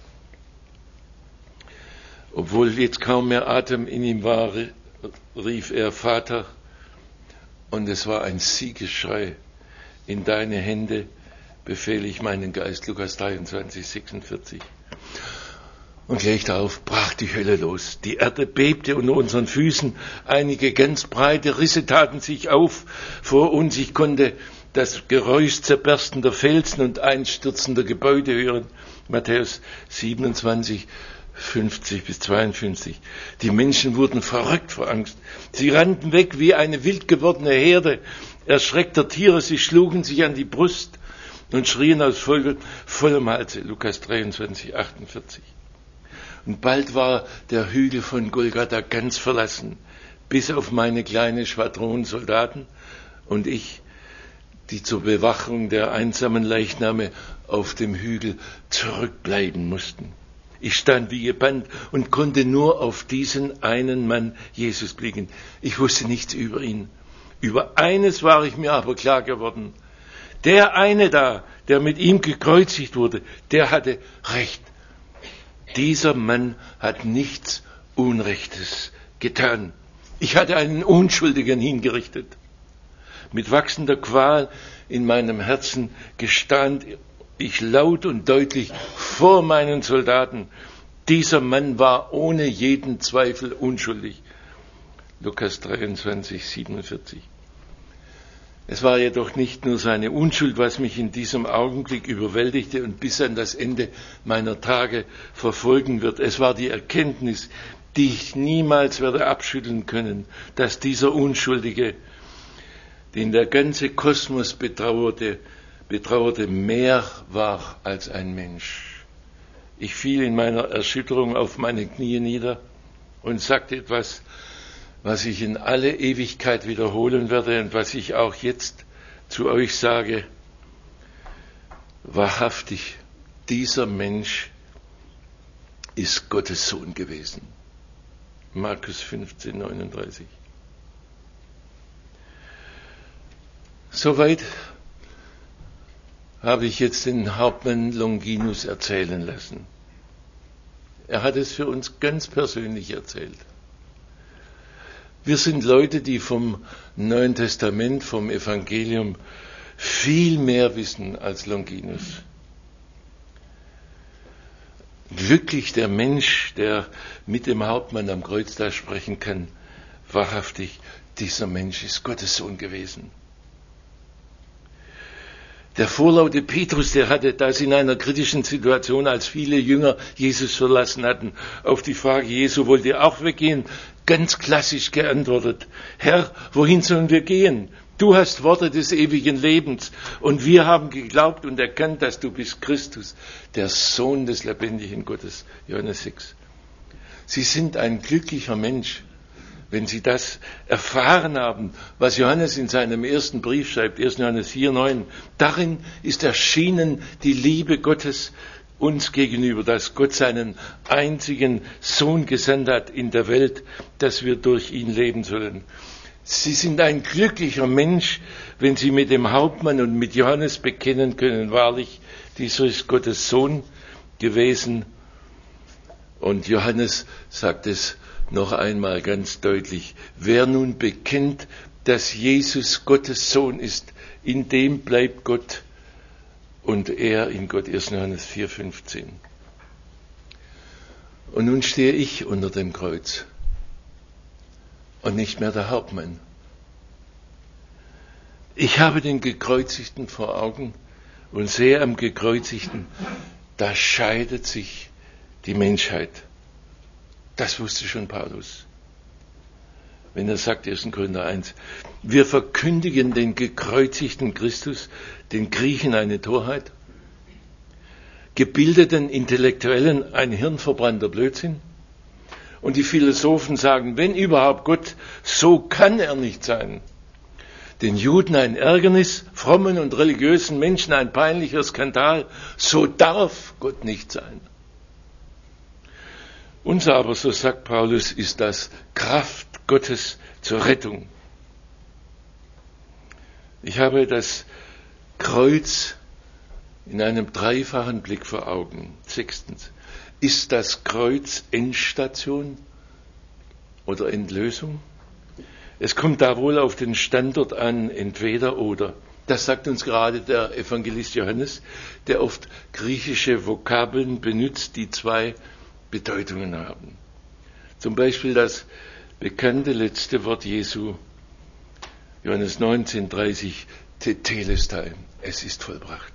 Speaker 1: Obwohl jetzt kaum mehr Atem in ihm war, rief er, Vater, und es war ein Siegesschrei, in deine Hände befehle ich meinen Geist, Lukas 23, 46. Und gleich darauf brach die Hölle los. Die Erde bebte unter unseren Füßen, einige ganz breite Risse taten sich auf vor uns. Ich konnte das Geräusch zerberstender Felsen und einstürzender Gebäude hören. Matthäus 27, 50 bis 52. Die Menschen wurden verrückt vor Angst. Sie rannten weg wie eine wild gewordene Herde erschreckter Tiere. Sie schlugen sich an die Brust und schrien aus vollem Halse. Lukas 23, 48. Und bald war der Hügel von Golgatha ganz verlassen, bis auf meine kleine Schwadron Soldaten und ich, die zur Bewachung der einsamen Leichname auf dem Hügel zurückbleiben mussten. Ich stand wie gebannt und konnte nur auf diesen einen Mann Jesus blicken. Ich wusste nichts über ihn. Über eines war ich mir aber klar geworden. Der eine da, der mit ihm gekreuzigt wurde, der hatte Recht. Dieser Mann hat nichts Unrechtes getan. Ich hatte einen Unschuldigen hingerichtet. Mit wachsender Qual in meinem Herzen gestand ich laut und deutlich vor meinen Soldaten, Dieser Mann war ohne jeden Zweifel unschuldig. Lukas 23, 47. Es war jedoch nicht nur seine Unschuld, was mich in diesem Augenblick überwältigte und bis an das Ende meiner Tage verfolgen wird. Es war die Erkenntnis, die ich niemals werde abschütteln können, dass dieser Unschuldige, den der ganze Kosmos betrauerte, mehr war als ein Mensch. Ich fiel in meiner Erschütterung auf meine Knie nieder und sagte etwas, was ich in alle Ewigkeit wiederholen werde und was ich auch jetzt zu euch sage. Wahrhaftig, dieser Mensch ist Gottes Sohn gewesen. Markus 15, 39. Soweit habe ich jetzt den Hauptmann Longinus erzählen lassen. Er hat es für uns ganz persönlich erzählt. Wir sind Leute, die vom Neuen Testament, vom Evangelium viel mehr wissen als Longinus. Wirklich der Mensch, der mit dem Hauptmann am Kreuz da sprechen kann, wahrhaftig, dieser Mensch ist Gottes Sohn gewesen. Der vorlaute Petrus, der hatte das in einer kritischen Situation, als viele Jünger Jesus verlassen hatten, auf die Frage, Jesu, wollt ihr auch weggehen? Ganz klassisch geantwortet, Herr, wohin sollen wir gehen? Du hast Worte des ewigen Lebens und wir haben geglaubt und erkannt, dass du bist Christus, der Sohn des lebendigen Gottes. Johannes 6. Sie sind ein glücklicher Mensch, wenn Sie das erfahren haben, was Johannes in seinem ersten Brief schreibt, 1. Johannes 4, 9. Darin ist erschienen die Liebe Gottes uns gegenüber, dass Gott seinen einzigen Sohn gesandt hat in der Welt, dass wir durch ihn leben sollen. Sie sind ein glücklicher Mensch, wenn Sie mit dem Hauptmann und mit Johannes bekennen können, wahrlich, dieser ist Gottes Sohn gewesen. Und Johannes sagt es noch einmal ganz deutlich, wer nun bekennt, dass Jesus Gottes Sohn ist, in dem bleibt Gott und er in Gott. 1. Johannes 4,15. Und nun stehe ich unter dem Kreuz und nicht mehr der Hauptmann. Ich habe den Gekreuzigten vor Augen und sehe am Gekreuzigten, da scheidet sich die Menschheit. Das wusste schon Paulus, wenn er sagt, 1. Korinther 1, wir verkündigen den gekreuzigten Christus, den Griechen eine Torheit, gebildeten Intellektuellen ein hirnverbrannter Blödsinn. Und die Philosophen sagen, wenn überhaupt Gott, so kann er nicht sein. Den Juden ein Ärgernis, frommen und religiösen Menschen ein peinlicher Skandal, so darf Gott nicht sein. Unser aber, so sagt Paulus, ist das Kraft Gottes zur Rettung. Ich habe das Kreuz in einem dreifachen Blick vor Augen. Sechstens, ist das Kreuz Endstation oder Endlösung? Es kommt da wohl auf den Standort an, entweder oder. Das sagt uns gerade der Evangelist Johannes, der oft griechische Vokabeln benutzt, die zwei Bedeutungen haben. Zum Beispiel das bekannte letzte Wort Jesu, Johannes 19,30, Tetelestai, es ist vollbracht.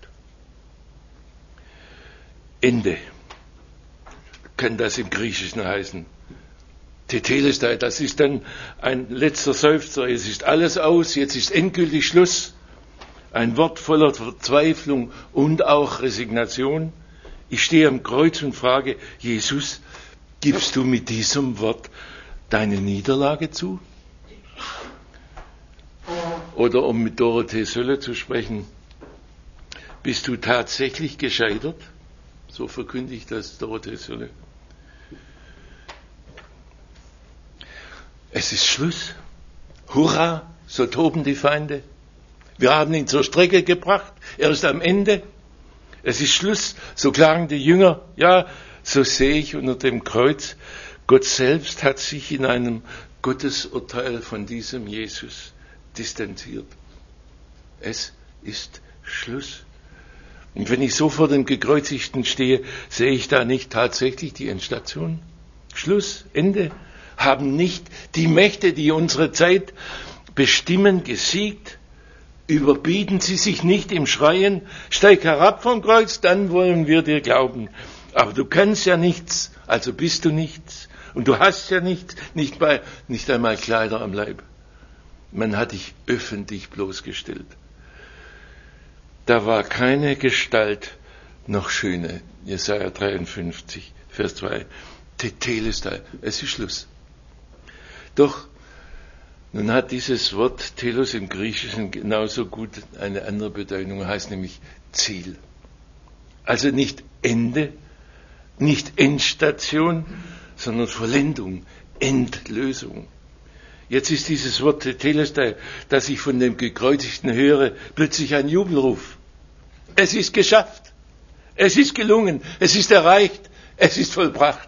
Speaker 1: Ende kann das im Griechischen heißen. Tetelestai, das ist dann ein letzter Seufzer, es ist alles aus, jetzt ist endgültig Schluss. Ein Wort voller Verzweiflung und auch Resignation. Ich stehe am Kreuz und frage, Jesus, gibst du mit diesem Wort deine Niederlage zu? Oder um mit Dorothee Sölle zu sprechen, bist du tatsächlich gescheitert? So verkündigt das Dorothee Sölle. Es ist Schluss. Hurra, so toben die Feinde. Wir haben ihn zur Strecke gebracht. Er ist am Ende. Es ist Schluss, so klagen die Jünger. Ja, so sehe ich unter dem Kreuz. Gott selbst hat sich in einem Gottesurteil von diesem Jesus distanziert. Es ist Schluss. Und wenn ich so vor dem Gekreuzigten stehe, sehe ich da nicht tatsächlich die Endstation? Schluss, Ende. Haben nicht die Mächte, die unsere Zeit bestimmen, gesiegt? Überbieten sie sich nicht im Schreien, steig herab vom Kreuz, dann wollen wir dir glauben. Aber du kannst ja nichts, also bist du nichts. Und du hast ja nichts, nicht einmal Kleider am Leib. Man hat dich öffentlich bloßgestellt. Da war keine Gestalt noch schöne. Jesaja 53, Vers 2. Tetelestai. Es ist Schluss. Doch, nun hat dieses Wort Telos im Griechischen genauso gut eine andere Bedeutung, heißt nämlich Ziel. Also nicht Ende, nicht Endstation, sondern Vollendung, Endlösung. Jetzt ist dieses Wort Tetelestai, das ich von dem Gekreuzigten höre, plötzlich ein Jubelruf. Es ist geschafft. Es ist gelungen. Es ist erreicht. Es ist vollbracht.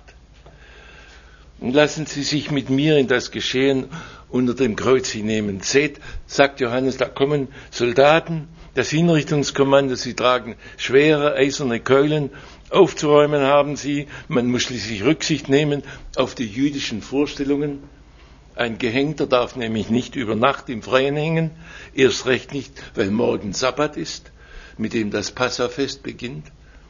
Speaker 1: Und lassen Sie sich mit mir in das Geschehen unter dem Kreuz hinnehmen. Seht, sagt Johannes, da kommen Soldaten, das Hinrichtungskommando, sie tragen schwere eiserne Keulen, aufzuräumen haben sie, man muss schließlich Rücksicht nehmen auf die jüdischen Vorstellungen. Ein Gehängter darf nämlich nicht über Nacht im Freien hängen, erst recht nicht, weil morgen Sabbat ist, mit dem das Passafest beginnt.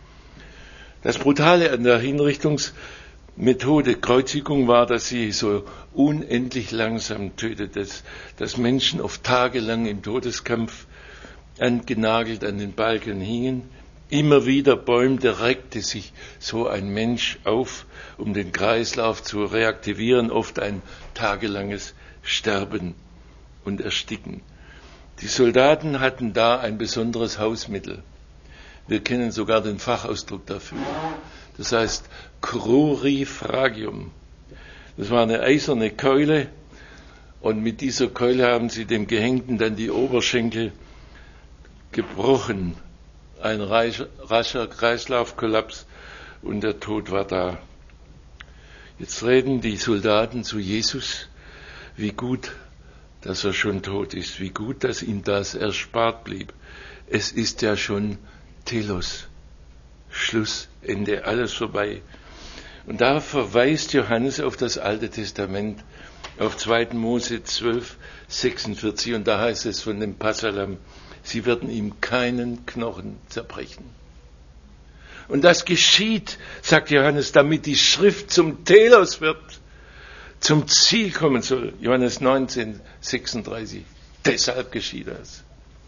Speaker 1: Das Brutale an der Hinrichtungsmethode Kreuzigung war, dass sie so unendlich langsam tötet, dass Menschen oft tagelang im Todeskampf angenagelt an den Balken hingen. Immer wieder bäumte, reckte sich so ein Mensch auf, um den Kreislauf zu reaktivieren, oft ein tagelanges Sterben und Ersticken. Die Soldaten hatten da ein besonderes Hausmittel. Wir kennen sogar den Fachausdruck dafür. Das heißt Crurifragium. Das war eine eiserne Keule und mit dieser Keule haben sie dem Gehängten dann die Oberschenkel gebrochen. Ein rascher Kreislaufkollaps und der Tod war da. Jetzt reden die Soldaten zu Jesus, wie gut, dass er schon tot ist, wie gut, dass ihm das erspart blieb. Es ist ja schon Telos, Schluss, Ende, alles vorbei. Und da verweist Johannes auf das Alte Testament, auf 2. Mose 12, 46, und da heißt es von dem Passalam, sie werden ihm keinen Knochen zerbrechen. Und das geschieht, sagt Johannes, damit die Schrift zum Telos wird, zum Ziel kommen soll. Johannes 19, 36. Deshalb geschieht das.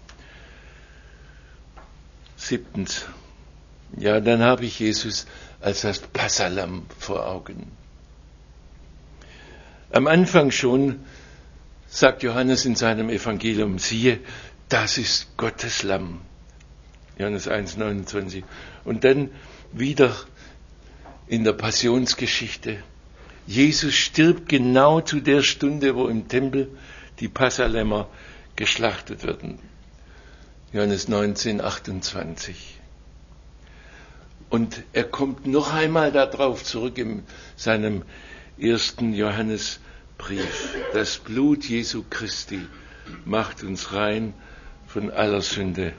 Speaker 1: 7. Ja, dann habe ich Jesus als das Passalam vor Augen. Am Anfang schon sagt Johannes in seinem Evangelium, siehe, das ist Gottes Lamm. Johannes 1, 29. Und dann wieder in der Passionsgeschichte. Jesus stirbt genau zu der Stunde, wo im Tempel die Passalämmer geschlachtet werden. Johannes 19, 28. Und er kommt noch einmal darauf zurück in seinem 1. Johannesbrief. Das Blut Jesu Christi macht uns rein von aller Sünde.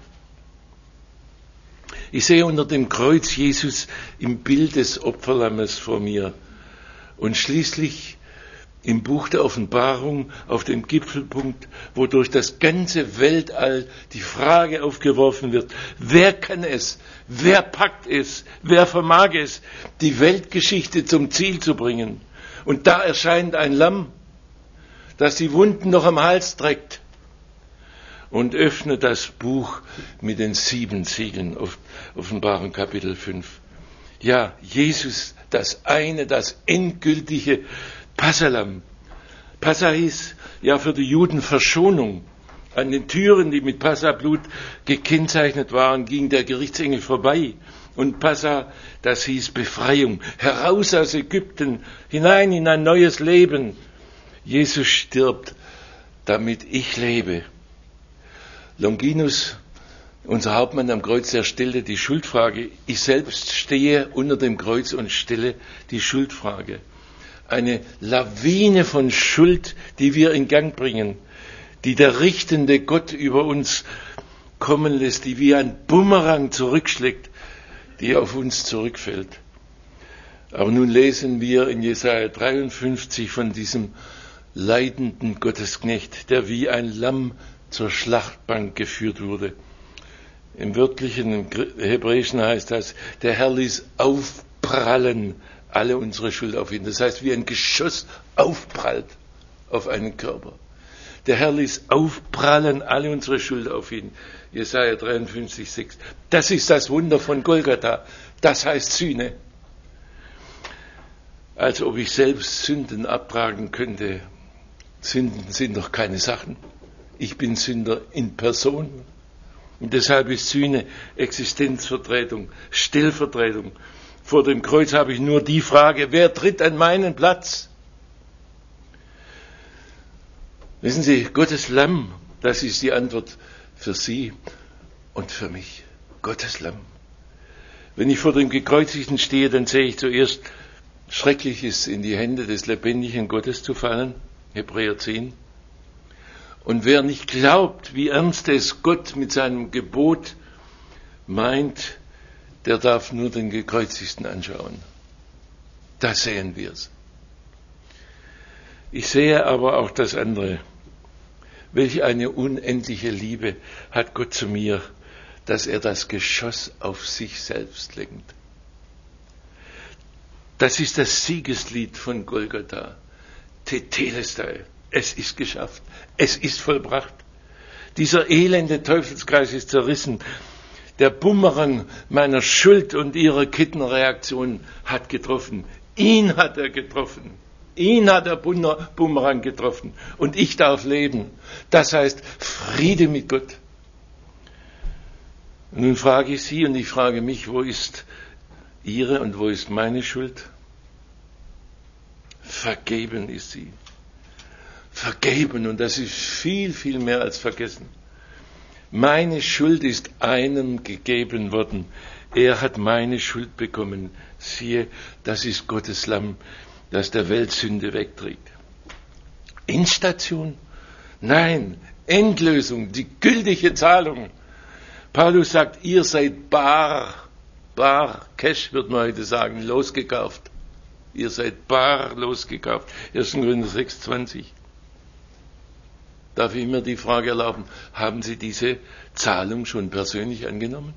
Speaker 1: Ich sehe unter dem Kreuz Jesus im Bild des Opferlammes vor mir und schließlich im Buch der Offenbarung auf dem Gipfelpunkt, wo durch das ganze Weltall die Frage aufgeworfen wird, wer kann es, wer packt es, wer vermag es, die Weltgeschichte zum Ziel zu bringen. Und da erscheint ein Lamm, das die Wunden noch am Hals trägt und öffnet das Buch mit den 7 Siegeln, Offenbarung Kapitel 5. Ja, Jesus, das endgültige Passalam. Passa hieß ja für die Juden Verschonung. An den Türen, die mit Passablut gekennzeichnet waren, ging der Gerichtsengel vorbei. Und Passa, das hieß Befreiung. Heraus aus Ägypten, hinein in ein neues Leben. Jesus stirbt, damit ich lebe. Longinus, unser Hauptmann am Kreuz, der stellte die Schuldfrage. Ich selbst stehe unter dem Kreuz und stelle die Schuldfrage. Eine Lawine von Schuld, die wir in Gang bringen, die der richtende Gott über uns kommen lässt, die wie ein Bumerang zurückschlägt, die auf uns zurückfällt. Aber nun lesen wir in Jesaja 53 von diesem leidenden Gottesknecht, der wie ein Lamm zur Schlachtbank geführt wurde. Im wörtlichen, im Hebräischen heißt das, der Herr ließ aufprallen alle unsere Schuld auf ihn. Das heißt, wie ein Geschoss aufprallt auf einen Körper. Der Herr ließ aufprallen alle unsere Schuld auf ihn. Jesaja 53, 6. Das ist das Wunder von Golgatha. Das heißt Sühne. Als ob ich selbst Sünden abtragen könnte. Sünden sind doch keine Sachen. Ich bin Sünder in Person. Und deshalb ist Sühne Existenzvertretung, Stellvertretung. Vor dem Kreuz habe ich nur die Frage, wer tritt an meinen Platz? Wissen Sie, Gottes Lamm, das ist die Antwort für Sie und für mich. Gottes Lamm. Wenn ich vor dem Gekreuzigten stehe, dann sehe ich zuerst, schrecklich ist, in die Hände des lebendigen Gottes zu fallen. Hebräer 10. Und wer nicht glaubt, wie ernst es Gott mit seinem Gebot meint, der darf nur den Gekreuzigten anschauen. Da sehen wir es. Ich sehe aber auch das andere. Welch eine unendliche Liebe hat Gott zu mir, dass er das Geschoss auf sich selbst lenkt. Das ist das Siegeslied von Golgatha. Tetelestai. Es ist geschafft. Es ist vollbracht. Dieser elende Teufelskreis ist zerrissen. Der Bumerang meiner Schuld und ihrer Kettenreaktion hat getroffen. Ihn hat er getroffen. Ihn hat der Bumerang getroffen. Und ich darf leben. Das heißt Friede mit Gott. Und nun frage ich Sie und ich frage mich, wo ist Ihre und wo ist meine Schuld? Vergeben ist sie. Vergeben, und das ist viel, viel mehr als vergessen. Meine Schuld ist einem gegeben worden. Er hat meine Schuld bekommen. Siehe, das ist Gottes Lamm, das der Welt Sünde wegträgt. Endstation? Nein, Endlösung, die gültige Zahlung. Paulus sagt, ihr seid bar, Cash wird man heute sagen, losgekauft. Ihr seid bar losgekauft. 1. Korinther 6,20. Darf ich mir die Frage erlauben, haben Sie diese Zahlung schon persönlich angenommen?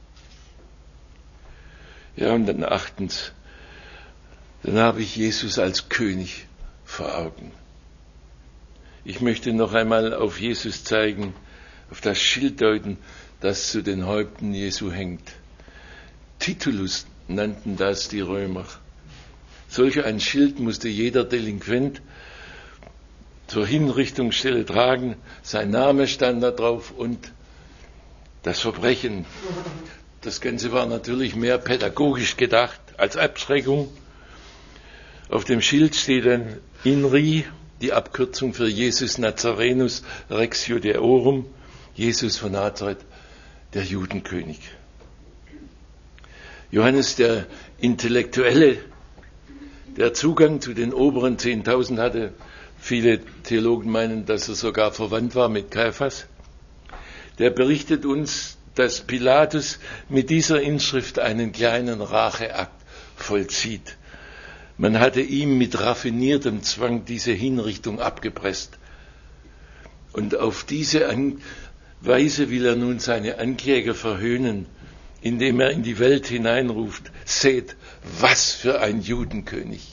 Speaker 1: Ja, und dann 8. Dann habe ich Jesus als König vor Augen. Ich möchte noch einmal auf Jesus zeigen, auf das Schild deuten, das zu den Häupten Jesu hängt. Titulus nannten das die Römer. Solch ein Schild musste jeder Delinquent zur Hinrichtungsstelle tragen. Sein Name stand da drauf und das Verbrechen. Das Ganze war natürlich mehr pädagogisch gedacht als Abschreckung. Auf dem Schild steht dann INRI, die Abkürzung für Jesus Nazarenus Rex Judaeorum, Jesus von Nazareth, der Judenkönig. Johannes, der Intellektuelle, der Zugang zu den oberen 10.000 hatte. Viele Theologen meinen, dass er sogar verwandt war mit Kaiphas. Der berichtet uns, dass Pilatus mit dieser Inschrift einen kleinen Racheakt vollzieht. Man hatte ihm mit raffiniertem Zwang diese Hinrichtung abgepresst. Und auf diese Weise will er nun seine Ankläger verhöhnen, indem er in die Welt hineinruft, seht, was für ein Judenkönig.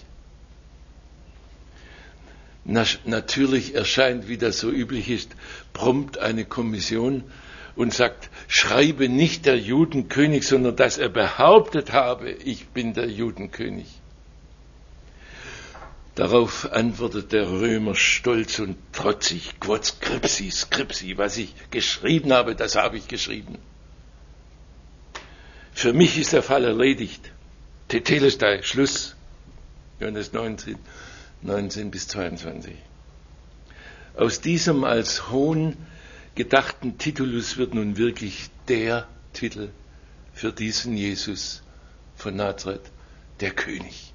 Speaker 1: Natürlich erscheint, wie das so üblich ist, prompt eine Kommission und sagt, schreibe nicht der Judenkönig, sondern dass er behauptet habe, ich bin der Judenkönig. Darauf antwortet der Römer stolz und trotzig, quod scripsi, was ich geschrieben habe, das habe ich geschrieben. Für mich ist der Fall erledigt. Tetelestai, Schluss. Johannes 19 bis 22. Aus diesem als Hohn gedachten Titulus wird nun wirklich der Titel für diesen Jesus von Nazareth, der König.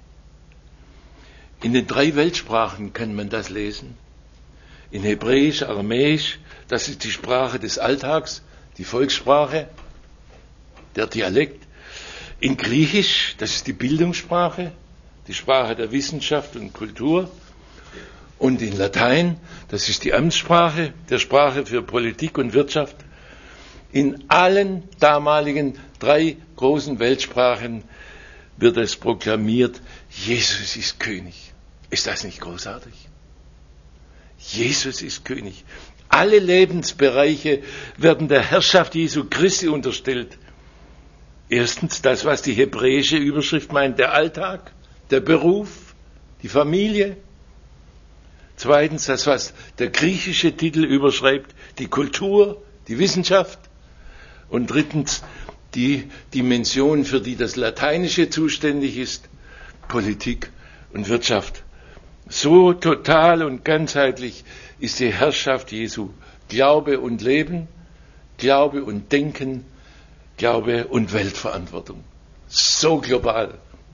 Speaker 1: In den 3 Weltsprachen kann man das lesen. In Hebräisch, Aramäisch, das ist die Sprache des Alltags, die Volkssprache, der Dialekt. In Griechisch, das ist die Bildungssprache, die Sprache der Wissenschaft und Kultur. Und in Latein, das ist die Amtssprache, der Sprache für Politik und Wirtschaft. In allen damaligen 3 großen Weltsprachen wird es proklamiert, Jesus ist König. Ist das nicht großartig? Jesus ist König. Alle Lebensbereiche werden der Herrschaft Jesu Christi unterstellt. Erstens das, was die hebräische Überschrift meint, der Alltag, der Beruf, die Familie. Zweitens das, was der griechische Titel überschreibt, die Kultur, die Wissenschaft. Und drittens die Dimension, für die das Lateinische zuständig ist, Politik und Wirtschaft. So total und ganzheitlich ist die Herrschaft Jesu. Glaube und Leben, Glaube und Denken, Glaube und Weltverantwortung. So global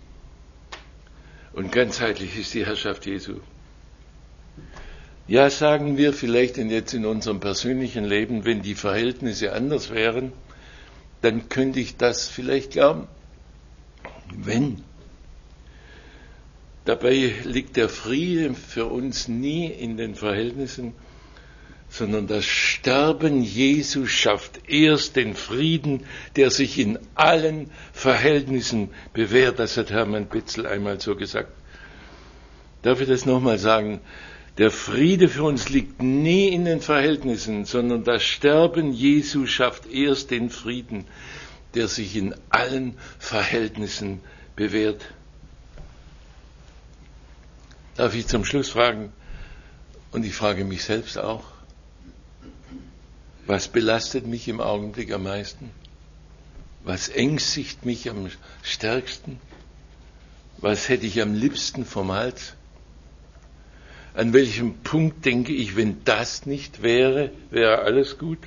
Speaker 1: und ganzheitlich ist die Herrschaft Jesu. Ja, sagen wir vielleicht jetzt in unserem persönlichen Leben, wenn die Verhältnisse anders wären, dann könnte ich das vielleicht glauben. Wenn. Dabei liegt der Friede für uns nie in den Verhältnissen, sondern das Sterben Jesu schafft erst den Frieden, der sich in allen Verhältnissen bewährt. Das hat Hermann Bitzel einmal so gesagt. Darf ich das nochmal sagen? Der Friede für uns liegt nie in den Verhältnissen, sondern das Sterben Jesu schafft erst den Frieden, der sich in allen Verhältnissen bewährt. Darf ich zum Schluss fragen, und ich frage mich selbst auch, was belastet mich im Augenblick am meisten? Was ängstigt mich am stärksten? Was hätte ich am liebsten vom Hals? An welchem Punkt denke ich, wenn das nicht wäre, wäre alles gut?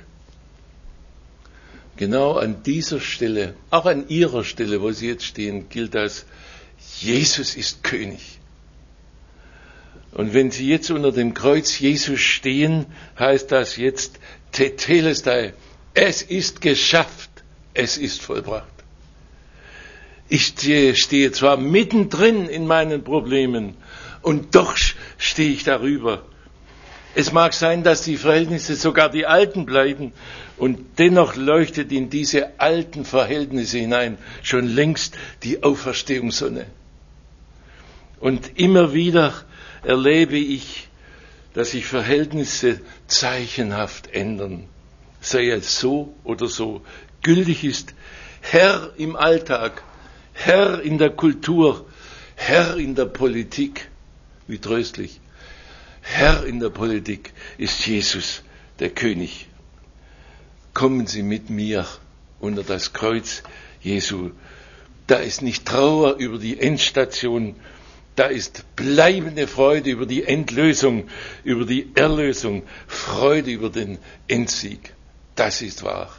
Speaker 1: Genau an dieser Stelle, auch an Ihrer Stelle, wo Sie jetzt stehen, gilt das, Jesus ist König. Und wenn Sie jetzt unter dem Kreuz Jesus stehen, heißt das jetzt Tetelestai. Es ist geschafft, es ist vollbracht. Ich stehe zwar mittendrin in meinen Problemen und doch stehe ich darüber. Es mag sein, dass die Verhältnisse sogar die alten bleiben und dennoch leuchtet in diese alten Verhältnisse hinein schon längst die Auferstehungssonne. Und immer wieder erlebe ich, dass sich Verhältnisse zeichenhaft ändern, sei es so oder so. Gültig ist Herr im Alltag, Herr in der Kultur, Herr in der Politik. Wie tröstlich. Herr in der Politik ist Jesus, der König. Kommen Sie mit mir unter das Kreuz Jesu. Da ist nicht Trauer über die Endstation, da ist bleibende Freude über die Endlösung, über die Erlösung, Freude über den Endsieg. Das ist wahr.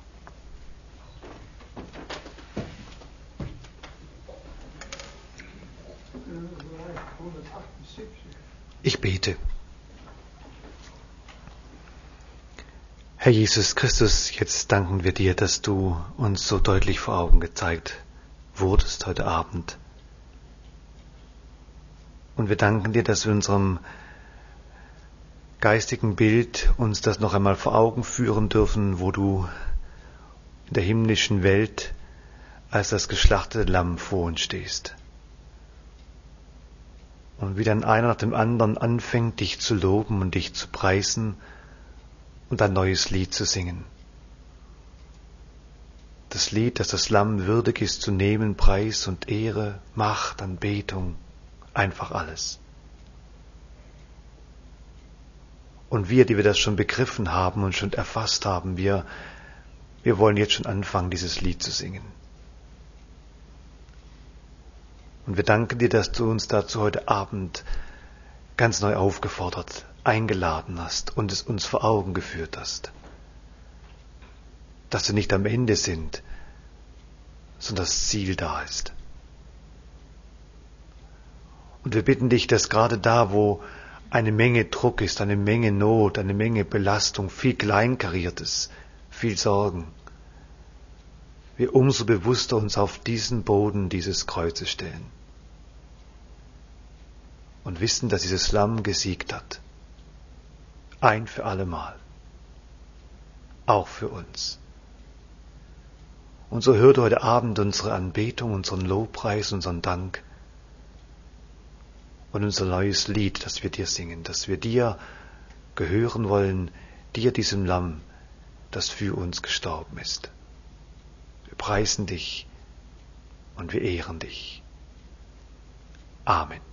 Speaker 2: Ich bete. Herr Jesus Christus, jetzt danken wir dir, dass du uns so deutlich vor Augen gezeigt wurdest heute Abend. Und wir danken dir, dass wir in unserem geistigen Bild uns das noch einmal vor Augen führen dürfen, wo du in der himmlischen Welt als das geschlachtete Lamm vor uns stehst. Und wie dann einer nach dem anderen anfängt, dich zu loben und dich zu preisen und ein neues Lied zu singen. Das Lied, das das Lamm würdig ist zu nehmen, Preis und Ehre, Macht, Anbetung, einfach alles. Und wir, die wir das schon begriffen haben und schon erfasst haben, wir wollen jetzt schon anfangen, dieses Lied zu singen. Und wir danken dir, dass du uns dazu heute Abend ganz neu aufgefordert, eingeladen hast und es uns vor Augen geführt hast. Dass wir nicht am Ende sind, sondern das Ziel da ist. Und wir bitten dich, dass gerade da, wo eine Menge Druck ist, eine Menge Not, eine Menge Belastung, viel Kleinkariertes, viel Sorgen, wir umso bewusster uns auf diesen Boden dieses Kreuzes stellen und wissen, dass dieses Lamm gesiegt hat. Ein für allemal. Auch für uns. Und so hört heute Abend unsere Anbetung, unseren Lobpreis, unseren Dank und unser neues Lied, das wir dir singen, dass wir dir gehören wollen, dir, diesem Lamm, das für uns gestorben ist. Wir preisen dich und wir ehren dich. Amen.